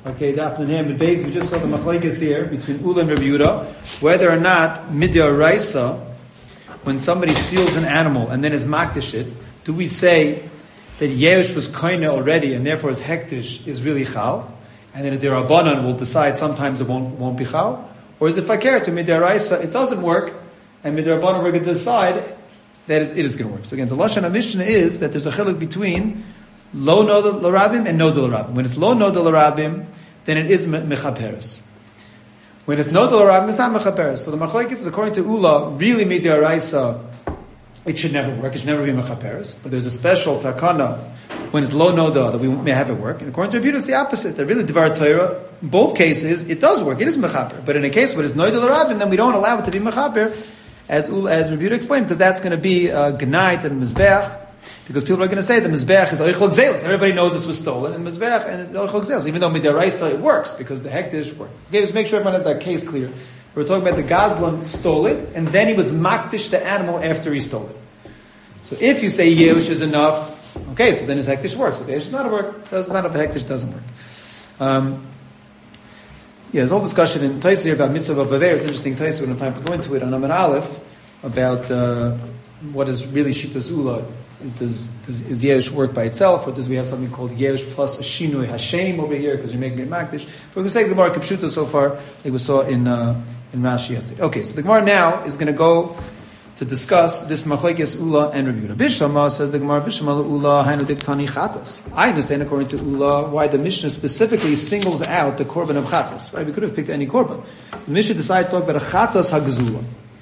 Okay, Daf Nun and Beis. We just saw the machlekes here between Ula and Rabbi Yehuda, whether or not mid'oraisa, when somebody steals an animal and then is makdish it, do we say that Yerush was koine already and therefore his hektish is really chal, and then the Rabbanan will decide sometimes it won't be chal, or is it fakir to mid'oraisa? It doesn't work, and mid'Rabbanan we're going to decide that it is going to work. So again, the lashon Mishnah is that there's a chiluk between lo nodel l'rabim and nodel l'rabim. When it's lo nodel l'rabim, then it is mechaperes. When it's nodel l'rabim, it's not mechaperes. So the machlekes is according to Ula, really mid'oraisa, it should never work. It should never be mechaperes. But there's a special takana when it's lo nodel that we may have it work. And according to Rabbi, it's the opposite. That really dvar Torah, in both cases, it does work. It is mechaper. But in a case where it's nodel l'rabim, then we don't allow it to be mechaper, as Rabbi explained, because that's going to be gnait and mizbeach. Because people are going to say the mizbeach is oichel gzelos. Everybody knows this was stolen, and mizbeach and it's oichel gzelos. Even though mid'oraisa it works because the hektish work. Okay, let's make sure everyone has that case clear. We're talking about the gazlan stole it, and then he was makdish the animal after he stole it. So if you say yerush is enough, okay, so then his hektish works. If yerush is not a work, does not if the hektish doesn't work. There's a whole discussion in Taisa here about mitzvah of baver. It's interesting Taisa. We don't have time to go into it on Amar Aleph about what is really shitas ula. Is Yerush work by itself, or does we have something called Yerush plus a Shinui Hashem over here because you're making it Makdish? But we're going to say the Gemara Kipshuta so far, like we saw in Rashi yesterday. Okay, so the Gemara now is going to go to discuss this Machlekes Ula and Rabbi Yehuda. Bishama says the Gemara Bishama Ula Hainu Diktani Chatas. I understand according to Ula why the Mishnah specifically singles out the korban of Chatas. Right? We could have picked any korban. The Mishnah decides to talk about a Chatas Hagzula.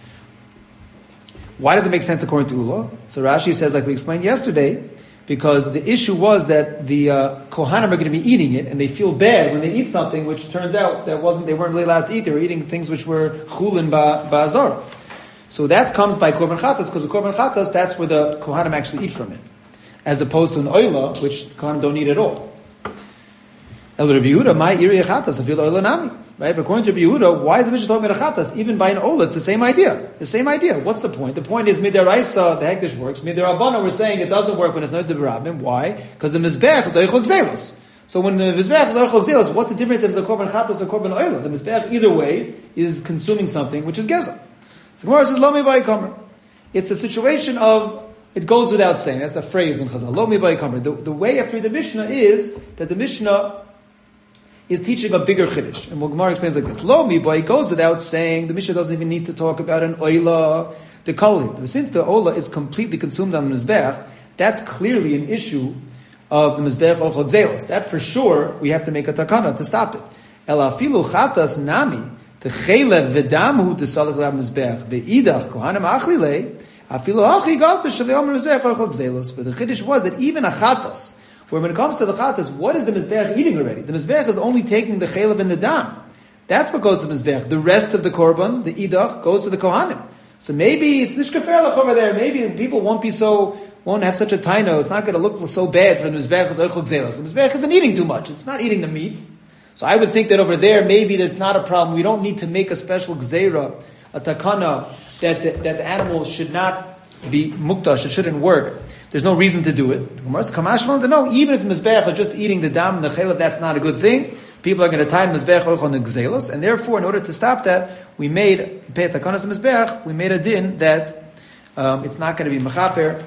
Why does it make sense according to Ula? So Rashi says, like we explained yesterday, because the issue was that the Kohanim are going to be eating it, and they feel bad when they eat something which turns out they weren't really allowed to eat. They were eating things which were chulin ba'azar. So that comes by korban chatas, because the korban chatas, that's where the Kohanim actually eat from it, as opposed to an oila, which the Kohanim don't eat at all. El Rabbi Yehuda, my iri chatas, afil oila nami. Right? But according to Rabbi Yehuda, why is the Mishnah talking about a chatas? Even by an ola, it's the same idea. The same idea. What's the point? The point is mid'oraisa, the hektish works. Mid'orabana, we're saying it doesn't work when it's not d'rabim. Why? Because the mizbech is oichel gzelos. So when the mizbech is oichel gzelos, what's the difference if it's a korban chatas or korban oila? The mizbech, either way, is consuming something which is gezel. So Gemara says, lo mi bai kamer. It's a situation of, it goes without saying. That's a phrase in Chazal. Lo mi bai kamer. The way after the Mishnah is that the Mishnah is teaching a bigger chiddush. And Gemara explains like this. Lo mi, but it goes without saying, the Mishnah doesn't even need to talk about an oila, the kali. Since the oila is completely consumed on the mizbech, that's clearly an issue of the mizbech ochel gzelos. That for sure, we have to make a takana to stop it. El afilu chatas nami, the chelev v'damu desalach lav mizbech, ve'idach kohanim achlile, afilu achi galta shaliom mizbech ochel gzelos. But the chiddush was that even a chatas, where when it comes to the chatas, what is the mizbech eating already? The mizbech is only taking the chelev and the dam. That's what goes to the mizbech. The rest of the korban, the idach, goes to the kohanim. So maybe it's nishkaferlach over there. Maybe people won't have such a taino. It's not going to look so bad for the mizbech as oichel gzelos. The mizbech isn't eating too much. It's not eating the meat. So I would think that over there, maybe there's not a problem. We don't need to make a special gzeira, a takana, that the animal should not be muktash. It shouldn't work. There's no reason to do it. The Gemara says, "Kamashmal to know, even if the mizbech are just eating the dam and the chelev, that's not a good thing. People are going to tie mizbech on the gzelos, and therefore, in order to stop that, we made pei takanas mizbech. We made a din that it's not going to be mechaper,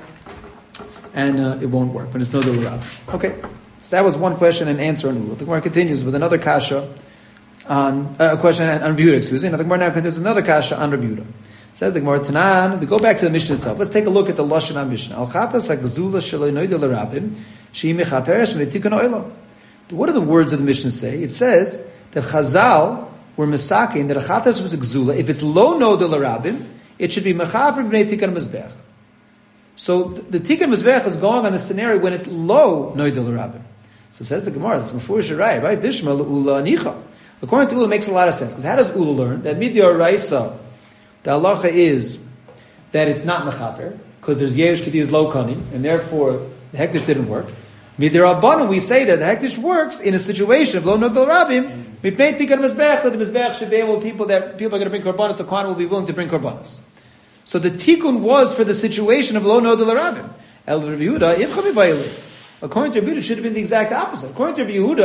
and it won't work when it's no d'orav. Okay, so that was one question and answer on Ula. The Gemara continues with another kasha on a question on Rabbi Yehuda. Excuse me. The Gemara now continues with another kasha on Rabbi Yehuda. Says the Gemara Tanan. We go back to the Mishnah itself. Let's take a look at the Lashon HaMishnah. Al chatas hagzula shelo noidel l'rabim she'i mechaperes v'netikon oila. What do the words of the Mishnah say? It says that Chazal were misakin that a chatas was a gzula. If it's lo noidel l'rabim, it should be mechaper v'netikon mizbech. So the tikon mizbech is going on a scenario when it's lo noidel l'rabim. So says the Gemara. That's mefurish right? Bishma l'ula nicha. According to Ula, it makes a lot of sense because how does Ula learn that mid'oraisa? The halacha is that it's not mechaper, because there's yerush kediyas lo kani, and therefore the hektish didn't work. Midirabbanan, we say that the hektish works in a situation of lo nodel rabim, mipnei tikkun mizbech, that the mizbech should be able, people are going to bring korbanos, the kohen will be willing to bring korbanos. So the tikkun was for the situation of lo nodel rabim. El Rabbi Yehuda, if According to Rabbi Yehuda, it should have been the exact opposite. According to Rabbi Yehuda,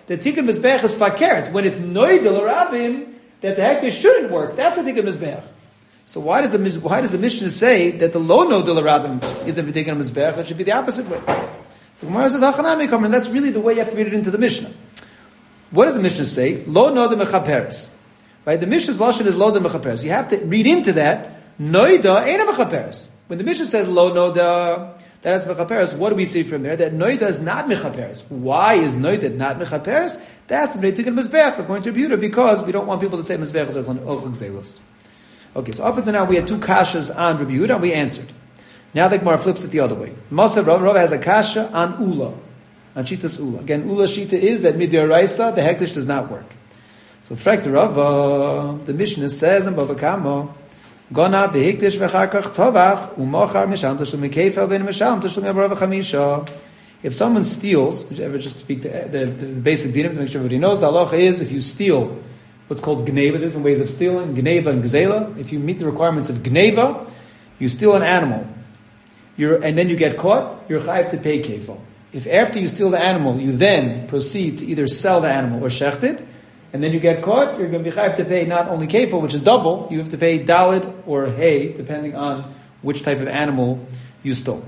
the Tikkun Mizbech is fakert. When it's noidel or rabim, that the hektish shouldn't work. That's a Tikkun Mizbech. So why does the Mishnah say that the lo noidel or rabim is the Tikkun Mizbech? That should be the opposite way. So the Gemara says, and that's really the way you have to read it into the Mishnah. What does the Mishnah say? Lo noda mechaperes. Right? The Mishnah's lashon is lo noda mechaperes. You have to read into that, noida ain't mechaperes. When the Mishnah says lo noda, that is mechaperes, what do we see from there? That noida is not mechaperes. Why is noida not mechaperes? That's the Tikkun Mizbech, according to Rebuta, because we don't want people to say Mizbech is ochel gzelos. Okay, so up until now we had two kashas on Rebuta, and we answered. Now the Gemara flips it the other way. Masa Rav has a kasha on Ula, on Shitas Ula. Again, Ula Shita is that midiraisa, the hektish does not work. So Frek Rava, the Mishnah says in Bava Kama, Gonav the hektish v'charkach tovach u'mochar misham tashlum mikefel v'in misham tashlum yabrav chamisha. If someone steals, whichever, just to speak the basic dinim to make sure everybody knows, the halacha is if you steal what's called gneva, different ways of stealing, gneva and gzela. If you meet the requirements of gneva, you steal an animal. And then you get caught, you're chayav to pay kefil. If after you steal the animal, you then proceed to either sell the animal or shecht it, and then you get caught, you're going to be chayav to pay not only kefil, which is double, you have to pay dalid or hay, depending on which type of animal you stole.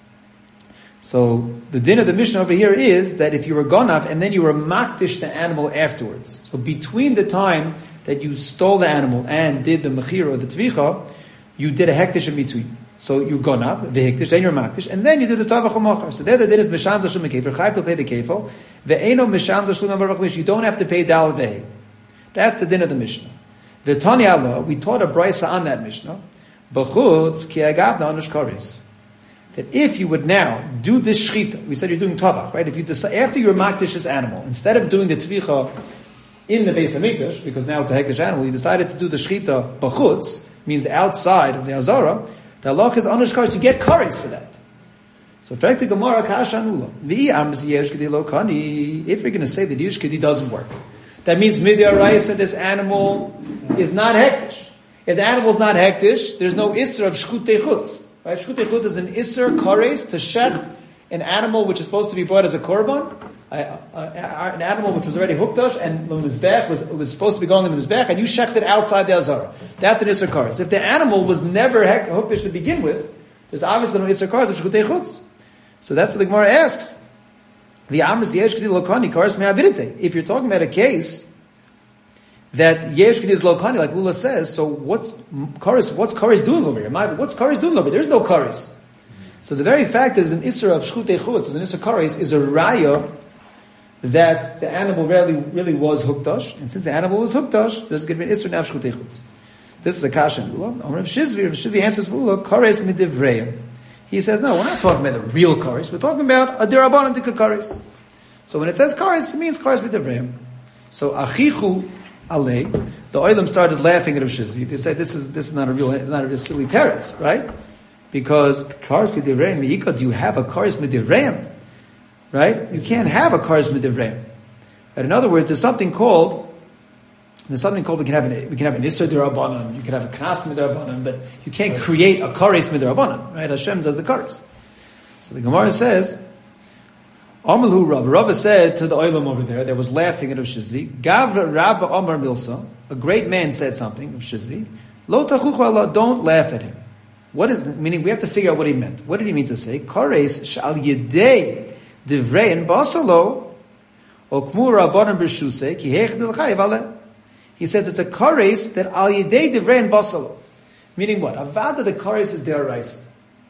So the din of the Mishnah over here is that if you were gonav and then you were makdish the animal afterwards, so between the time that you stole the animal and did the mechira or the tvicha, you did a hektish in between. So you gonav, v'hikdish, then you're makdish, and then you do the tavach u'machar. So there the din is misham tashlum kefir, chayav to pay the kefil, ve'eno misham tashlum avarach, you don't have to pay dal ve'he. That's the din of the Mishnah. V'tani Allah, we taught a brisa on that Mishnah, b'chutz ki agavna anush karis. That if you would now do this shchita, we said you're doing tavach, right? If you decide, after you're makdish this animal, instead of doing the tvicha in the Beis Hamikdash, because now it's a hektish animal, you decided to do the shchita b'chutz, means outside of the Azara, the halach is anush karis, you get karis for that. So, fact the Gemara kasha anula. If you're going to say that yesh kedi doesn't work, that means midiyaraisa, this animal is not hektish. If the animal is not hektish, there's no isser of shchutei chutz. Right? Shchutei chutz is an isser karis to shecht an animal which is supposed to be brought as a korban, an animal which was already hukdash and the mizbech was supposed to be going in the mizbech, and you shecht it outside the azara. That's an isser karis. If the animal was never hukdash to begin with, there's obviously no isser karis of shchutei chutz. So that's what the Gemara asks. The amris yesh kedi lokani karis me'avidite. If you're talking about a case that yesh kedi is lokani, like Ula says, so what's karis doing over here? What's karis doing over here? There's no karis. So the very fact that there's an isser of shchutei chutz, is an isser karis, is a raya that the animal really was hukdash, and since the animal was hukdash, there's going to be an isser now of shchutei chutz. This is a kasha in Ula. Rav Shizvi answers for Ula, kares midivrei. He says, no, we're not talking about the real kares. We're talking about a derabanan tika kares. So when it says kares, it means kares midivrei. So achichu alei, the oilam started laughing at Rav Shizvi. They said, this is not a real silly teretz, right? Because kares midivrei meika, do you have a kares midivrei? Right? You can't have a kares midivrei. But in other words, there's something called we can have an isser derabanan, you can have a knas miderabanan, but you can't create a kares miderabanan, right? Hashem does the kares. So the Gemara says, Amalhu Rav said to the oilam over there that was laughing at Rav Shizvi, Gavra Rabba Amar Milsa, a great man said something, Rav Shizvi, Lo tachuchu Allah, don't laugh at him. What is it? Meaning we have to figure out what he meant. What did he mean to say? Kares shal yedei divrein basalo okmu rabbanan b'shusei ki hech del chayiv aleh. He says it's a kares that al yedei divrein basalo. Meaning what? Avada the kares is deraisa.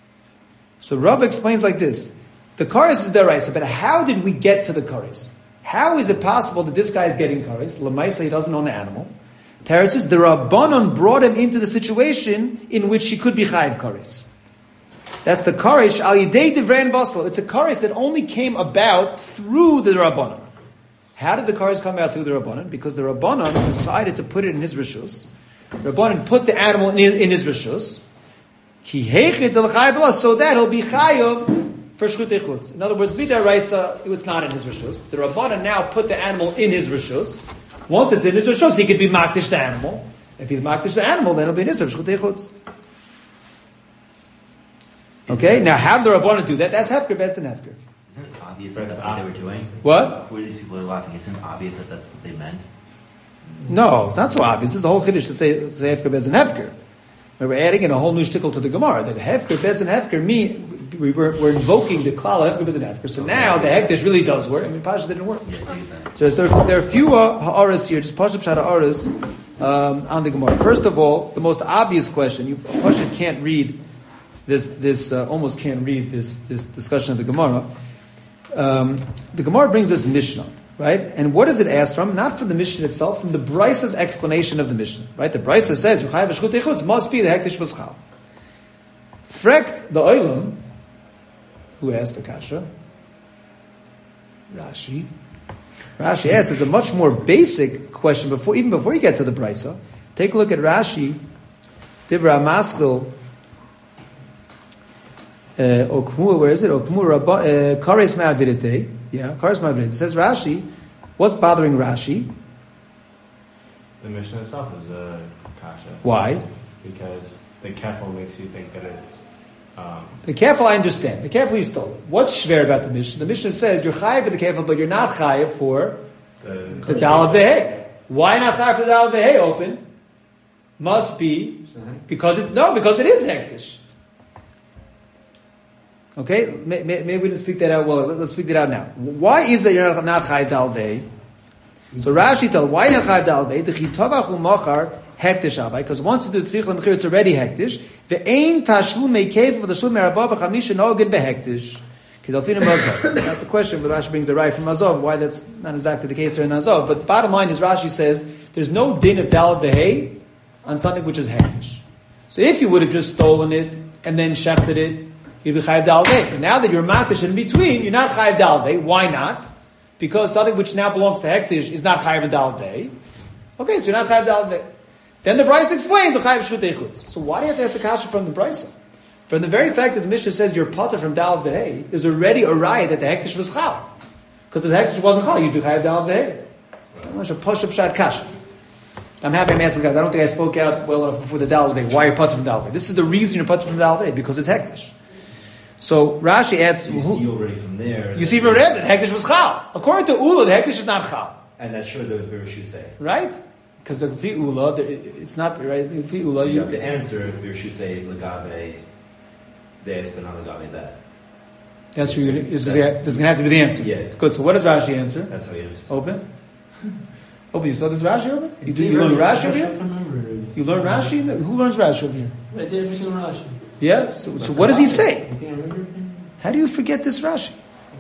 So Rav explains like this. The kares is deraisa, but how did we get to the kares? How is it possible that this guy is getting kares? Lamaisa, he doesn't own the animal. Teretz says the Rabbanon brought him into the situation in which he could be chayiv kares. That's the kares al yedei divrein basalo. It's a kares that only came about through the Rabbanon. How did the kares come out through the Rabbanon? Because the Rabbanon decided to put it in his rishus. The Rabbanon put the animal in his rishus. Ki hechet del chayiv, so that he'll be chayiv for shchutei chutz. In other words, b'daraisa, it's not in his rishus. The Rabbanon now put the animal in his rishus. Once it's in his rishus, he could be makdish the animal. If he's makdish the animal, then it'll be in his shchutei chutz. Okay, now how did the Rabbanon do that? That's hefker, best in hefker. Isn't it obvious that that's what they were doing? What? Who are these people who are laughing? Isn't it obvious that that's what they meant? No, it's not so obvious. This is a whole chiddush to say hefker bezin hefker. We're adding in a whole new shtickle to the Gemara that hefker bezin hefker mean we're invoking the klal hefker bezin hefker. So now the hekdesh really does work. I mean, Pasha didn't work. So there are a few ha'aras here, just Pasha pshat ha'aras on the Gemara. First of all, the most obvious question you Pasha can't read this almost can't read this discussion of the Gemara. The Gemara brings us Mishnah. Right? And what does it ask from? Not from the Mishnah itself, from the Braisa's explanation of the Mishnah. Right? The Braisa says, Yuchai v'shchut echutz must be the hektish b'schal. Frekt the Olam, who asked the Kasha? Rashi. Rashi asks, is a much more basic question, even before you get to the Braisa. Take a look at Rashi, Divra Maskil, Okmur, where is it? Okmur, Kares Ma'avidete. Yeah, Kares Ma'avidete. It says Rashi, what's bothering Rashi? The Mishnah itself is a kasha. Why? Because the kefil makes you think that it's... The kefil I understand. The kefil you stole. What's shver about the Mishnah? The Mishnah says you're chayiv for the kefil, but you're not chayiv for the dalad v'hei. Why not chayiv for the dalad v'hei open? Must be because it is hektish. Okay, maybe we didn't speak that out well. Let's speak that out now. Why is that you're not chayiv dalad v'hei? So Rashi tells why not chayiv dalad v'hei? The chitavach umachar hektish abai, because once you do the tzrich l'mechir, it's already hektish. Ve'ein tashlum meikev for the shlum merabah v'chamisha no'ogin behektish. That's a question, but Rashi brings the right from Azov. Why that's not exactly the case there in Azov. But the bottom line is Rashi says there's no din of dalad v'hei on something which is hektish. So if you would have just stolen it and then shechted it, you'd be chayiv dalad v'hei. But now that you're makdish in between, you're not chayiv dalad v'hei. Why not? Because something which now belongs to hektish is not chayiv dalad v'hei. Okay, so you're not chayiv dalad v'hei. Then the Brisa explains the chayiv shchut eichutz. So why do you have to ask the kasha from the Brisa? From the very fact that the Mishnah says you're potter from dalad v'hei, is already a raya that the hektish was chal. Because if the hektish wasn't chal, you'd be chayiv dalad v'hei. I'm not sure push up shad kasha. I'm happy I'm asking the guys. I don't think I spoke out well enough before the dalad v'hei. Why you're potter from dalad v'hei? This is the reason you're potter from dalad v'hei, because it's hektish. So Rashi adds. So you see already from there. You see from there that hektish was chal. According to Ula, the hektish is not chal. And that shows it was Birshusei. Right? Because the fi Ula, it's not right. The fi Ula, you have to answer Birshusei Lagabe this, but not Lagabe that. That's who there's going to have to be the answer. Yeah. Good. So what does Rashi answer? That's how he answers. Open. Open. You saw this Rashi open? You learn Rashi over here? You learn Rashi? Who learns Rashi over here? Right there, every single Rashi. Yeah. So what does he say? How do you forget this Rashi?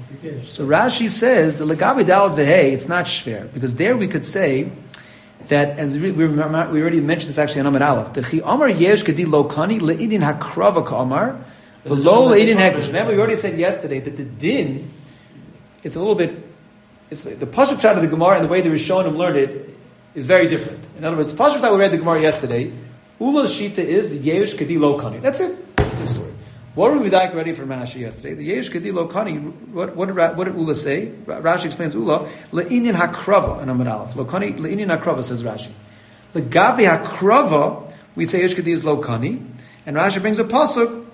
So Rashi says the Lagabe Dalad V'hei, it's not shver, because there we could say that, as we already mentioned this actually in Amar Aleph, the Chi Amar Yesh Gedi Lokani Le'idin Hakrava Ka'amar V'lo Le'idin Hektish. Remember, we already said yesterday that the din, it's a little bit, it's the Pashup Shad of the Gemara and the way the Rishonim learned it is very different. In other words, the Pashup that we read the Gemara yesterday, Ula's Shita is Yesh Gedi Lokani. That's it. Good story. What were we like ready for Rashi yesterday? The Yesh Gedi Lokani, what did Ula say? Rashi explains Ula, Le'inyan Hakrava, and Amar Aleph. Lokani, Le'inyan Hakrava, says Rashi. Legabi Hakrava, we say Yesh Gedi is Lokani, and Rashi brings a pasuk,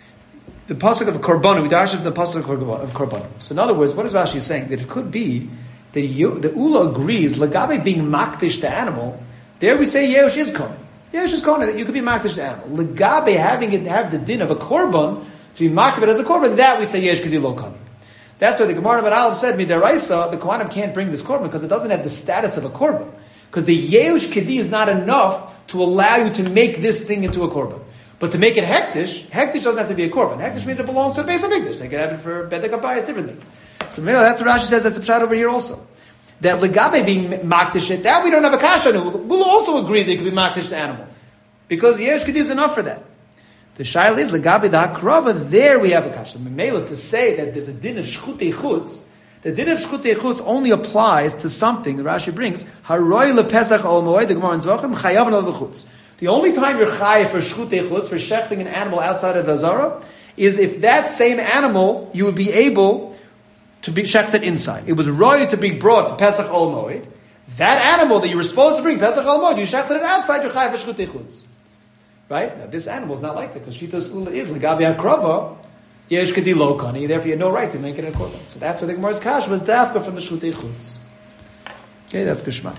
the pasuk of Korbanu, we dash of the pasuk of Korbanu. So in other words, what is Rashi saying? That it could be that the Ula agrees, Legabi being makdish to animal, there we say Yesh is coming. Yeah, it's just calling it. You could be makdish to animal. Legabe have the din of a korban to be makbid as a korban. That we say yesh kedi lo kani. That's why the Gemara of Aleph said midaraisa the kohanim can't bring this korban because it doesn't have the status of a korban. Because the yesh kedi is not enough to allow you to make this thing into a korban. But to make it hektish doesn't have to be a korban. Hektish means it belongs to the base of English. They can have it for bedek abayis, different things. So that's what Rashi says. That's the pshat over here also. That legabe being makdish, that we don't have a kasha on. We'll also agree that it could be makdish to animal. Because the yesh kedi is enough for that. The shaila is legabe the hakrava, there we have a kasha. Memela, to say that there's a din of shchutei chutz, the din of shchutei chutz only applies to something, the Rashi brings, haroi lepesach ol moed, the Gemara in Zvachim, chayav al v'chutz. The only time you're chayav for shchutei chutz, for shechting an animal outside of the zara, is if that same animal, you would be able to be shechted inside. It was roy to be brought to Pesach Ol Moed. That animal that you were supposed to bring Pesach Ol Moed, you shechted it outside, you're chayav for shchutei chutz. Right? Now this animal is not like that, because Shitas Ula is Legabi HaKrava, Yesh kedi lo kani, therefore you had no right to make it a korban. So that's where the Gemara's kash was dafka from the shchutei chutz. Okay, that's geschmack.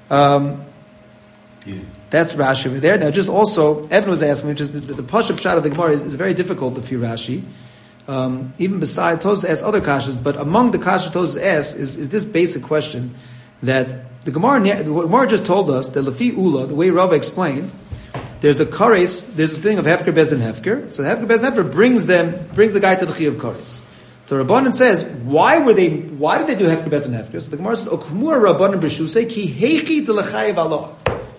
That's Rashi over there. Now, just also, Evan was asking, which is the Pashup shot of the Gemara is very difficult to fear Rashi. Even beside Tosas asks other kashas, but among the kashas Tosas asks is this basic question that the Gemara just told us that Lefi Ula, the way Rava explained, there's a kares, there's a thing of hefker bez and hefker. So the hefker bez and hefker brings the guy to the chi of kares. The Rabbanan says, why did they do hefker bez and hefker? So the Gemara says, Okmur Rabbanan b'shusei ki heichi de lechayev Allah.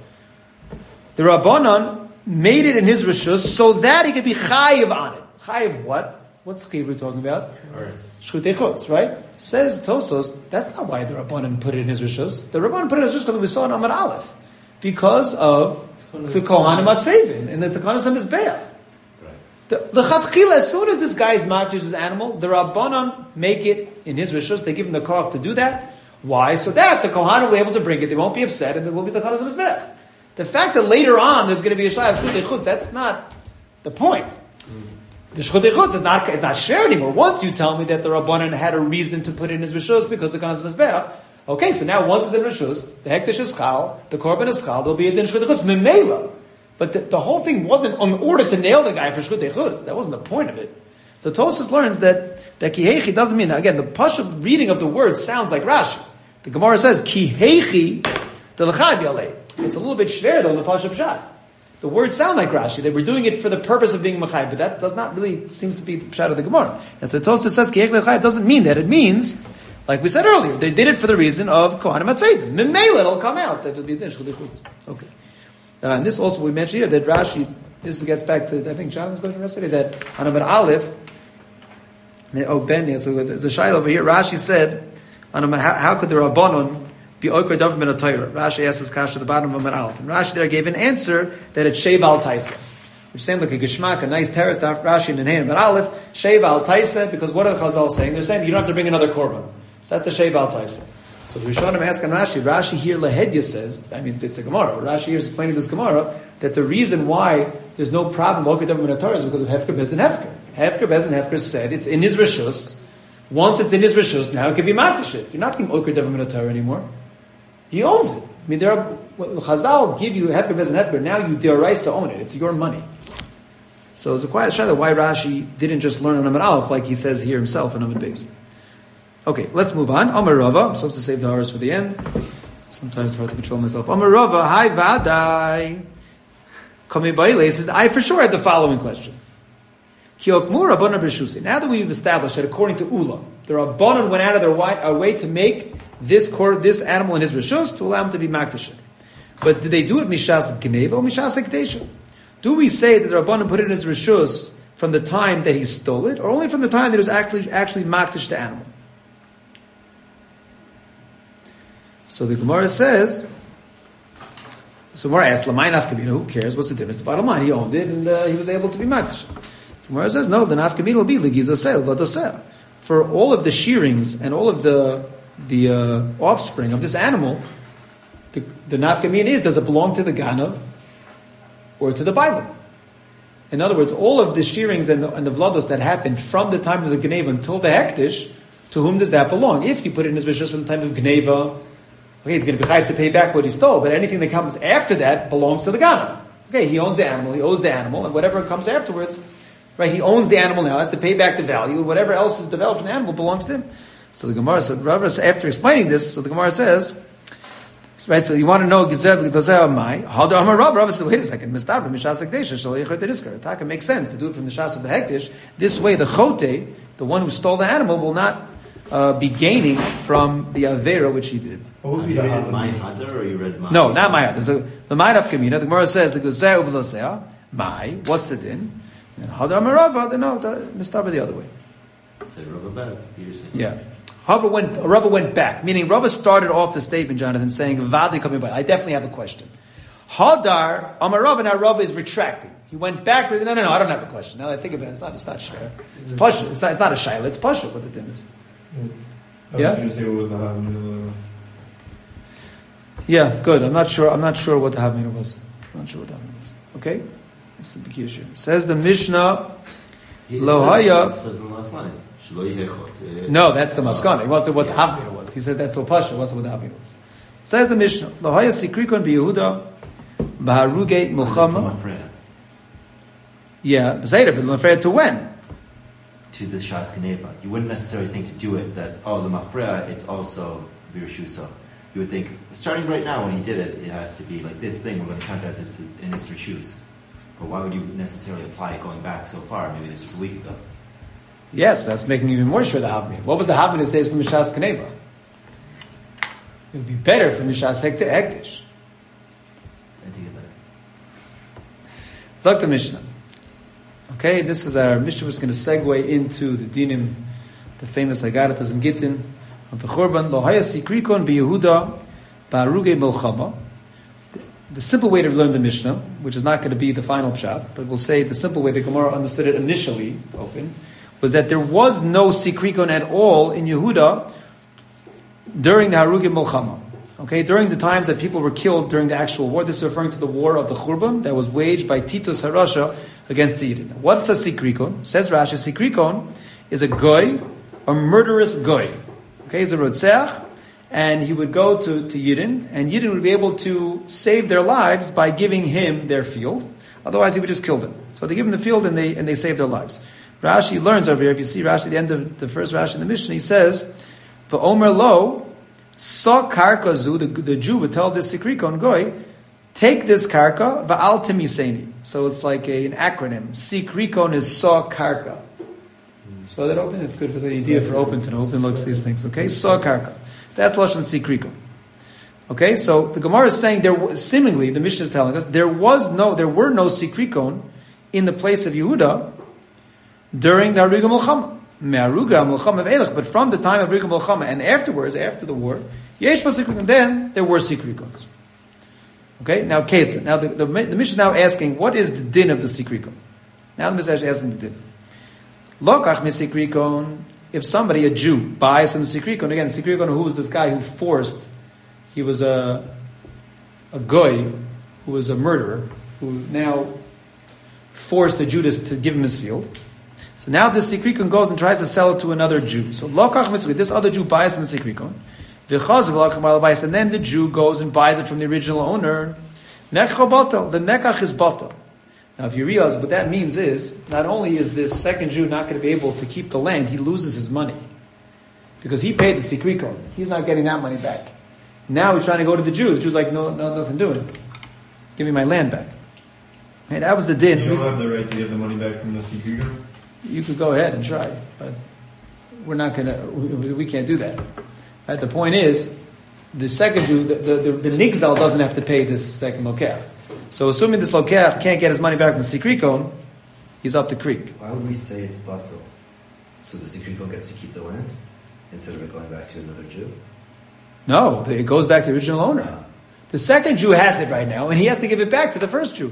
The Rabbanan made it in his rishus so that he could be chayiv on it. Chayiv what? What's chayiv we're talking about? Shchutei chutz, right? Says Tosos, that's not why the Rabbanan put it in his rishus. The Rabbanan put it in his rishus because we saw in Amar Aleph. Because of the Kohanim Atzevin and the Takanas HaMizbeach. The Chatchila, as soon as this guy is matches his animal, the Rabbanan make it in his rishus. They give him the koch to do that. Why? So that the Kohanim will be able to bring it. They won't be upset, and there will be the Takanas HaMizbeach. The fact that later on there's going to be a shayv shchutei chutz, that's not the point. The shchutei chutz is not shared anymore. Once you tell me that the Rabbanan had a reason to put it in his rishus because the Kanas Mizbeach, okay, so now once it's in rishus, the hektish is chal, the korban is chal, there'll be a din shchutei chutz memela. But the whole thing wasn't in order to nail the guy for shchutei chutz. That wasn't the point of it. So Tosas learns that kihechi doesn't mean, again, the Pashup reading of the word sounds like Rashi. The Gemara says kihechi the l'chad yalei. It's a little bit shver though in the Pashup Pshat. The words sound like Rashi. They were doing it for the purpose of being Machai, but that does not really seems to be the Pshat of the Gemara. And so Tosfos says Ki'ech L'Chai doesn't mean that. It means, like we said earlier, they did it for the reason of Kohanim Atzevin. Memela, it'll come out. That will be the Shchutei Chutz. Okay. And this also we mentioned here that Rashi. This gets back to I think Jonathan's question yesterday that on Amar Aleph. So the Shaila over here, Rashi said, how could the Rabbanon be oikar davar min ha-Torah? Rashi asks this kasha at the bottom of Amar Aleph. And Rashi there gave an answer that it's Sheva al Taisa, which seemed like a geshmak, a nice terrace. Rashi and Amar Aleph, Sheva al Taisa, because what are the Chazal saying? They're saying you don't have to bring another korban. So that's a Sheva al Taisa. So the Rishonim asking Rashi. Rashi here Lehedya says, I mean it's a Gemara. Rashi here is explaining this Gemara that the reason why there's no problem oikar davar min ha-Torah is because of Hefker Bez and Hefker. Hefker Bez and Hefker said it's in his rishus. Once it's in his rishus, now it can be makdashit. You're not being oikar davar min ha-Torah anymore. He owns it. I mean, there are Chazal give you hefker bez and hefker. Now you deraisa own it. It's your money. So it's a quiet shadow why Rashi didn't just learn on Amar Aleph like he says here himself in Amud Beis. Okay, let's move on. Amar Rava. I'm supposed to save the hours for the end. Sometimes it's hard to control myself. Amar Rava. Hi vadai. Kami Baile says I for sure had the following question. Now that we've established that according to Ula, the Rabbanan went out of their way to make this animal in his rishus to allow him to be makdashit. But did they do it mishas gneva or mishas ekdesha? Do we say that the Rabbanan put it in his rishus from the time that he stole it, or only from the time that it was actually makdash the animal? So the Gemara says. So Gemara asks, "Lamai nafkamina? Who cares? What's the difference? The bottom line, he owned it and he was able to be makdash. So Gemara says, "No, the nafkamina will be ligizosel vadosel for all of the shearings and all of the offspring of this animal, the nafkamin is, does it belong to the ganav or to the bailam? In other words, all of the shearings and the vlados that happened from the time of the gneva until the hektish, to whom does that belong? If you put it in his rishus from the time of gneva, okay, he's going to be chayav to pay back what he stole, but anything that comes after that belongs to the ganav. Okay, he owns the animal, he owes the animal, and whatever comes afterwards, right, he owns the animal now, has to pay back the value, and whatever else is developed from the animal belongs to him. So the Gemara said, after explaining this, so the Gemara says, right, so you want to know, Rava said, wait a second, Taka makes sense to do it from the Shas of the Hektish. This way, the Chote, the one who stole the animal, will not be gaining from the Avera which he did. What would be the my Hadar or you read my? No, not my Hadar. So the my Nafkamina, the Gemara says, the Gozeh Uvlosea, my, what's the din? And Hadar Marava, then no, Mistaba the other way. Said Rava back. Yeah. Rava went back, meaning Rava started off the statement, Jonathan, saying, Vadi coming by. I definitely have a question. Hadar, Amar Rava, now Rava is retracting. He went back to, no, I don't have a question. Now that I think about it, it's not shver. It's Pasha. It's not a Shaila, it's Pasha what the din is. Yeah? Yeah, good. I'm not sure what the Havmina was. Okay? That's the big issue. Says the Mishnah, Lo haya. It says in the last line. Shelo yehechot. No, that's the maskana. He wants to know what the havmina was. He says that's so pasha. What's what the havmina was? Says the Mishnah. Lo haya sikrikon biYehuda b'haruge milchama. Yeah, but l'mafreya to when? To the Shas Kaneva. You wouldn't necessarily think to do it that, the Mafreya, it's also Birushusa. You would think, starting right now when he did it, it has to be like this thing, we're going to count as it's in its Rishus. But why would you necessarily apply it going back so far? Maybe this was a week ago. Yes, that's making even more sure the havmina. What was the havmina that says from Mishas Kaneva? It would be better for Mishas Hekta Ekdish. I take it back. Zok the Mishnah. Okay, this is our Mishnah was going to segue into the dinim, the famous Agaratas and Gittin of the Churban. Lo haya sikrikon biYehuda ba'aruge milchama. The simple way to learn the Mishnah, which is not going to be the final pshat, but we'll say the simple way the Gemara understood it initially, was that there was no sikrikon at all in Yehuda during the Haruge milchama. Okay, during the times that people were killed during the actual war. This is referring to the war of the Churban that was waged by Titus Harasha against the Yidden. What's a sikrikon? Says Rashi, sikrikon is a goy, a murderous goy. Okay, he's a rodzeach, and he would go to Yidden, and Yidden would be able to save their lives by giving him their field. Otherwise, he would just kill them. So they give him the field, and they save their lives. Rashi learns over here. If you see Rashi at the end of the first Rashi in the Mishnah, he says, "V'omer lo." Sa karka zu, the Jew would tell this sikrikon goy, take this karka, va'al timiseni. So it's like an acronym. Sikrikon is sa karka. So that open? It's good for the idea for open to know. Open looks these things. Okay, sa karka. That's lashon sikrikon. Okay, so the Gemara is saying seemingly the Mishnah is telling us there were no sikrikon in the place of Yehuda during the Haruga Milchama. But from the time of Haruga Milchama and afterwards, after the war, yesh sikrikon, then there were sikrikons. Okay, now Ketzah. Now the Mishnah is now asking, what is the din of the sikrikon? Now the Mishnah is asking the din. Lokach sikrikon. If somebody, a Jew, buys from the sikrikon, again, sikrikon, who was this guy who forced? He was a goy who was a murderer who now forced the Judas to give him his field. So now this sikrikon goes and tries to sell it to another Jew. So lokach mitzvah, this other Jew buys from the sikrikon. And then the Jew goes and buys it from the original owner. The mekach is batal. Now if you realize what that means is, not only is this second Jew not going to be able to keep the land, he loses his money. Because he paid the sikrikon. He's not getting that money back. Now he's trying to go to the Jew. The Jew's like, no, nothing doing. Give me my land back. And that was the din. You don't have the right to get the money back from the sikrikon? You could go ahead and try, but we're not going to, we can't do that. Right? The point is, the second Jew, the nigzal doesn't have to pay this second lokeach. So assuming this lokeach can't get his money back from the sikrikon, he's up the creek. Why would we say it's batal? So the sikrikon gets to keep the land instead of it going back to another Jew? No, it goes back to the original owner. The second Jew has it right now, and he has to give it back to the first Jew.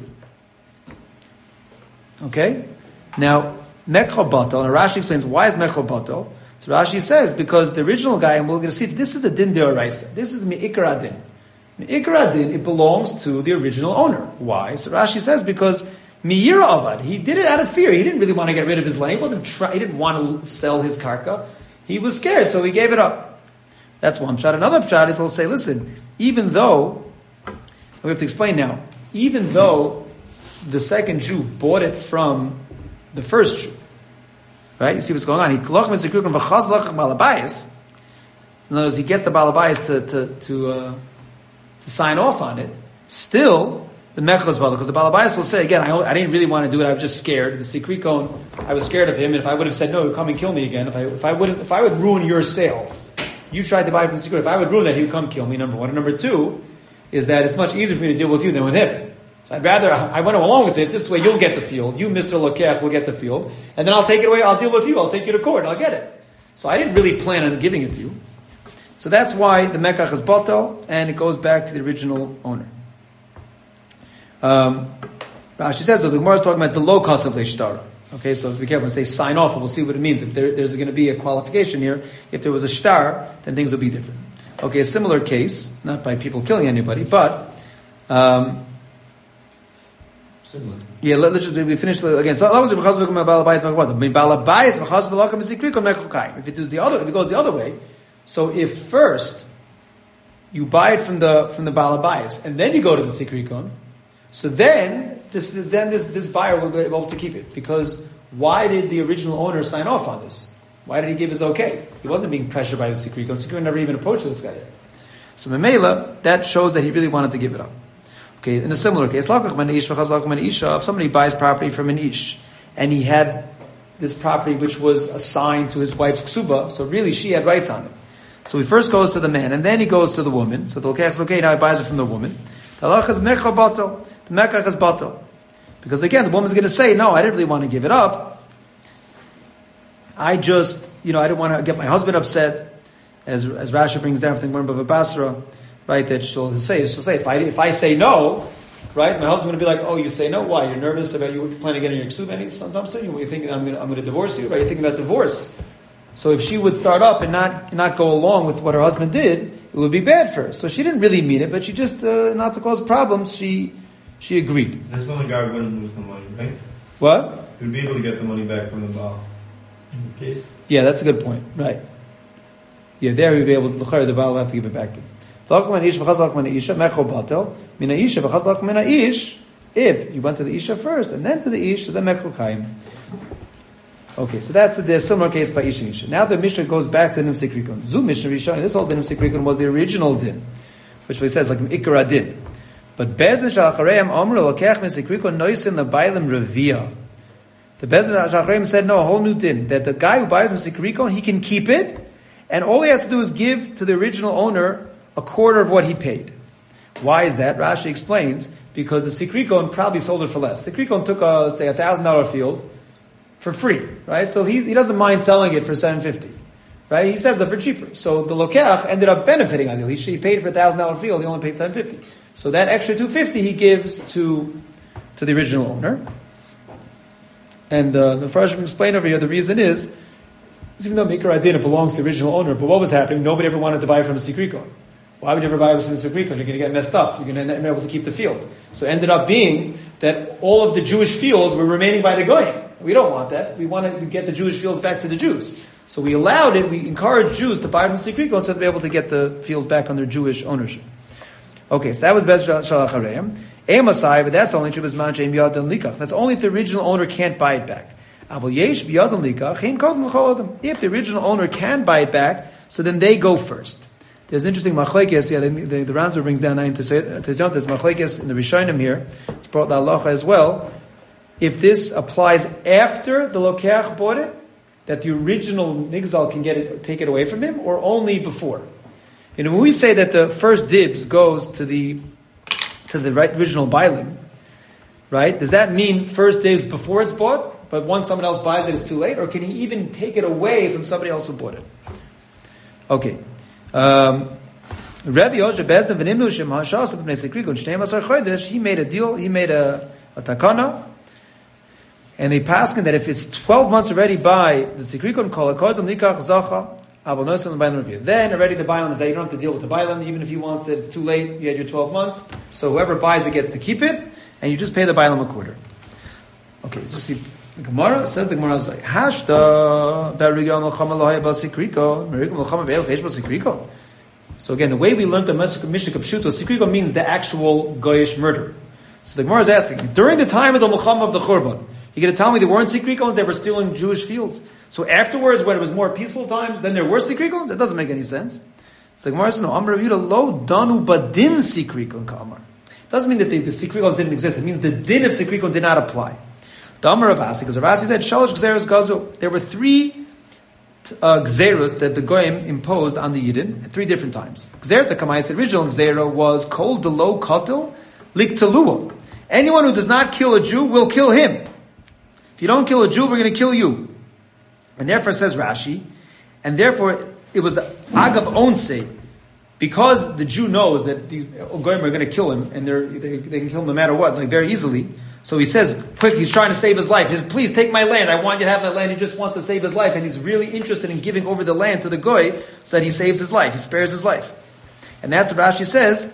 Okay? Now, Mekho Batal, and Rashi explains why is Mekho Batal. So Rashi says, because the original guy, and we're going to see, this is the Din Deoraisa. This is the Me'ikar Adin. Me'ikar Adin, it belongs to the original owner. Why? So Rashi says, because Me'ira Avad, he did it out of fear. He didn't really want to get rid of his land. He didn't want to sell his karka. He was scared, so he gave it up. That's one pshat. Another pshat is he'll say, listen, even though, we have to explain now, even though the second Jew bought it from the first Jew, right? You see what's going on. He in other words, he gets the balabayas to sign off on it. Still, the mechos bala, because the balabayas will say again, I didn't really want to do it. I was just scared. The sikrikon, I was scared of him, and if I would have said no, he would come and kill me again. If I would ruin your sale, you tried to buy from the sikrikon. If I would ruin that, he would come kill me. Number one, and number two is that it's much easier for me to deal with you than with him. So I went along with it. This way you'll get the field. You, Mr. Lokeach, will get the field. And then I'll take it away. I'll deal with you. I'll take you to court. I'll get it. So I didn't really plan on giving it to you. So that's why the Mekach is batal, and it goes back to the original owner. Rashi says that the Gemara is talking about the low cost of leishtara. Okay, so be careful when say sign off, and we'll see what it means. If there's going to be a qualification here, if there was a shtar, then things will be different. Okay, a similar case, not by people killing anybody, but Similar. Yeah, let's just we finish again. So if it goes the other way, so if first you buy it from the balabais and then you go to the sikrikon, so then this buyer will be able to keep it, because why did the original owner sign off on this? Why did he give his okay? He wasn't being pressured by the sikrikon. Sikrikon never even approached this guy yet. So Memela, that shows that he really wanted to give it up. Okay, in a similar case, if somebody buys property from an ish, and he had this property which was assigned to his wife's ksuba, so really she had rights on it. So he first goes to the man, and then he goes to the woman. So the lokech is okay, now he buys it from the woman. The halach is mechal batel. The mekach is batel. Because again, the woman's going to say, no, I didn't really want to give it up. I just, I didn't want to get my husband upset, as Rashi brings down from the Gemara Bava Basra, right? That she'll say, if I say no, right, my husband's going to be like, oh, you say no? Why? You're nervous about you planning on getting your ksuba any sometime soon? You're thinking I'm going to divorce you, right? You're thinking about divorce. So if she would start up and not go along with what her husband did, it would be bad for her. So she didn't really mean it, but she just not to cause problems, she agreed. That's when the guy wouldn't lose the money, right? What? He would be able to get the money back from the Baal. In this case. Yeah, that's a good point. Right. Yeah, there he'd be able to, the Baal will have to give it back to him. If you went to the Isha first and then to the Ish, so then Mechel Chaim. Okay, so that's the similar case by Ish and Isha. Now the Mishnah goes back to the Nim Sikrikon. Zu Mishnah Rishon, this whole Din Sikrikon was the original Din, which he says like Ikra Din. But Bezdin Shalachareim Omer Lokech Sikrikon Noisin Labailim Revia. The Bezdin Shalachareim said no, a whole new Din, that the guy who buys Sikrikon, he can keep it, and all he has to do is give to the original owner a quarter of what he paid. Why is that? Rashi explains, because the Sikrikon probably sold it for less. Sikrikon took let's say $1,000 field for free, right? So he doesn't mind selling it for $750, right? He sells it for cheaper. So the Lokech ended up benefiting on it. He paid for $1,000 field, he only paid $750. So that extra $250 he gives to the original owner. And the Farshim explain over here, the reason is even though Mikra Adin belongs to the original owner, but what was happening? Nobody ever wanted to buy from a Sikrikon. Why would you ever buy from a Sikrikon? You're going to get messed up. You're going to not be able to keep the field. So it ended up being that all of the Jewish fields were remaining by the Goyim. We don't want that. We want to get the Jewish fields back to the Jews. So we allowed it. We encouraged Jews to buy from Sikrikon so to be able to get the field back under Jewish ownership. Okay, so that was Bez Shalachareim. Emasai, but that's only true as Mancheim Yad and Likach. That's only if the original owner can't buy it back. If the original owner can buy it back, so then they go first. There's interesting machlekes. Yeah, the Ranzor brings down into there's machlekes in the Rishonim here. It's brought the halacha as well. If this applies after the Lokech bought it, that the original Nigzal can take it away from him, or only before. When we say that the first dibs goes to the right original Bailim, right? Does that mean first dibs before it's bought? But once someone else buys it, it's too late? Or can he even take it away from somebody else who bought it? Okay. Rabbi Yoshe Bezdin v'nimnu shem ha'shas b'nei Sikrikon shnei masar chodesh, he made a deal, he made a takana, and they paskin that if it's 12 months already by the Sikrikon kol hakodem nikach zacha avol nosan l'baylam review. Then already the baylam is that you don't have to deal with the baylam, even if he wants it, it's too late, you had your 12 months, so whoever buys it gets to keep it, and you just pay the baylam a quarter. Okay, let's just see. The Gemara says like Hashda Barigal Melchama Lohaya Basikriko Merigam Melchama Veil Chesh Basikriko. So again, the way we learned the Mishnah Kapshuto, Sikriko means the actual Goyish murder. So the Gemara is asking, during the time of the Melchama of the Churban, you're going to tell me there weren't Sikrikons, they were stealing Jewish fields. So afterwards, when it was more peaceful times, then there were Sikrikons? That doesn't make any sense. So the Gemara says, no, Amar Rav Yehuda Lo Danu Badin Sikrikon Kamar. It doesn't mean that the Sikrikons didn't exist. It means the din of Sikrikon did not apply. The Amar Ravasi, because Ravasi said, Shalosh Gzeros Gazu. There were 3 Gzeros that the Goyim imposed on the Yidden at 3 different times. Gzeret Kamais, the original Gzero was Kol Delo Kotel Likteluo. Anyone who does not kill a Jew will kill him. If you don't kill a Jew, we're going to kill you. And therefore, says Rashi, and therefore it was Agav Onse, because the Jew knows that these Goyim are going to kill him, and they can kill him no matter what, like very easily. So he says, quick, he's trying to save his life. He says, please take my land. I want you to have that land. He just wants to save his life. And he's really interested in giving over the land to the Goy so that he saves his life. He spares his life. And that's what Rashi says,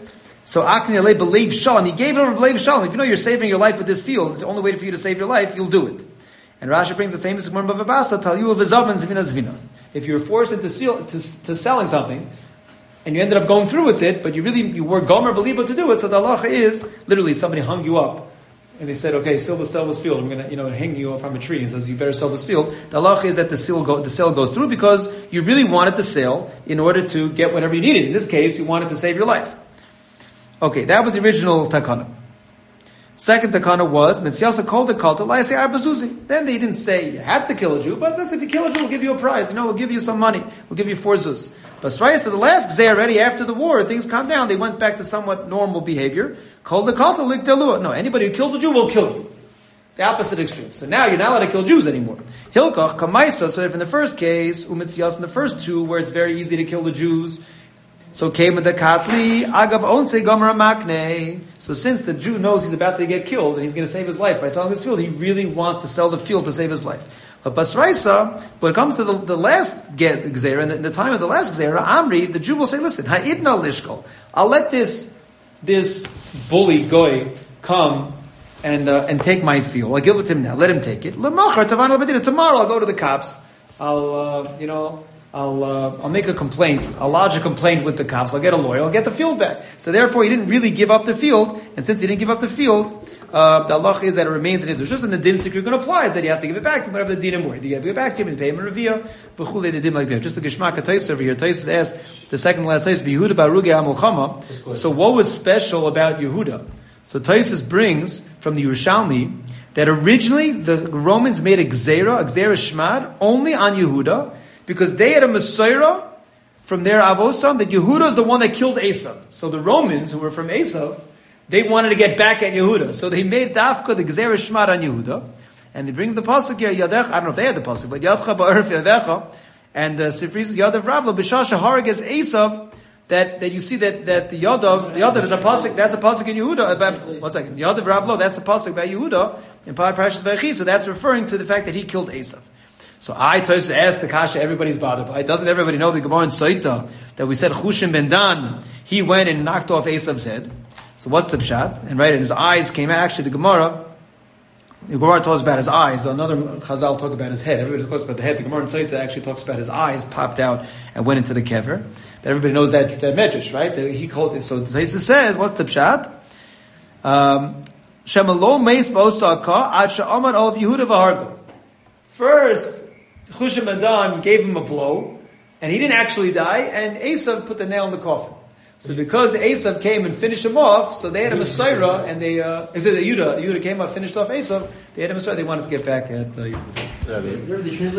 So Akni Alei B'Leiv Shalom, he gave it over B'Leiv Shalom. If you know you're saving your life with this field, it's the only way for you to save your life, you'll do it. And Rashi brings the famous Gemara Bava Basra, Tal you of Zavan Zvina Zvina. If you're forced into selling something, and you ended up going through with it, but you were Gomer Belibo to do it, so the halacha is, literally somebody hung you up, and they said, okay, sell this field, I'm going to hang you from a tree, and says, you better sell this field. The halacha is that the sale goes through because you really wanted the sale in order to get whatever you needed. In this case, you wanted to save your life. Okay, that was the original takana. Second takana was, Mitziyasa called the cult, Arbazuzi. Then they didn't say you had to kill a Jew, but listen, if you kill a Jew, we'll give you a prize. We'll give you some money. We'll give you 4 zuz. But Srayas, the last Gzei already after the war, things calmed down. They went back to somewhat normal behavior. Called the cult, No, anybody who kills a Jew will kill you. The opposite extreme. So now you're not allowed to kill Jews anymore. Hilkach, Kamaisa, so if in the first case, Umitziyas in the first 2, where it's very easy to kill the Jews, so came with the katli agav onse gomer makne. So since the Jew knows he's about to get killed and he's going to save his life by selling this field, he really wants to sell the field to save his life. But basraisa, when it comes to the last gzera, in the time of the last gzera, Amri, the Jew will say, "Listen, ha'idna lishkol. I'll let this bully goy come and take my field. I'll give it to him now. Let him take it. Tomorrow I'll go to the cops. I'll make a complaint. I'll lodge a complaint with the cops. I'll get a lawyer. I'll get the field back. So therefore, he didn't really give up the field. And since he didn't give up the field, the halach is that it remains in his rishus. And the din you're going to apply is that you have to give it back to him, whatever the din were. You have to give it back to him and pay him a revia. The din like that. Just the Geshmak HaTais over here. Tais asked the second last Tais, Yehuda Baruge HaMulchama. So what was special about Yehuda? So Tais brings from the Yerushalmi that originally the Romans made a gzera shmad, only on Yehuda, because they had a Messiah from their Avosam, that Yehuda is the one that killed Esav. So the Romans, who were from Esav, they wanted to get back at Yehuda. So they made Dafka, the Gzera Shmad on Yehuda. And they bring the Pasuk here, Yadech, I don't know if they had the Pasuk, but Yadcha Ba'arif Yadecha, and Sifri says, Yadav Ravlo, B'shasha Harages Esav, that you see that the Yadav is a Pasuk, that's a Pasuk in Yehuda, about, 1 second, Yadav Ravlo, that's a Pasuk by Yehuda, in Parashas Vayechi, so that's referring to the fact that he killed Esav. So I Tosh asked the kasha everybody's bothered by. Doesn't everybody know the Gemara in Saita that we said Chushim ben Dan, he went and knocked off Esav's head. So what's the pshat? And right, and his eyes came out. Actually, the Gemara talks about his eyes. Another Chazal talk about his head. Everybody talks about the head. The Gemara in Saita actually talks about his eyes popped out and went into the kever. That everybody knows that medrash, right? That he called it. So Taisa says, what's the pshat? Shemalo meis b'osaka ad she'amad olav Yehuda v'hargo. First, Chushim ben Dan gave him a blow, and he didn't actually die, and Esav put the nail in the coffin. So because Esav came and finished him off, so they had a Messiah, and Yehuda came up, finished off Esav, they had a Messiah, they wanted to get back at Yehuda.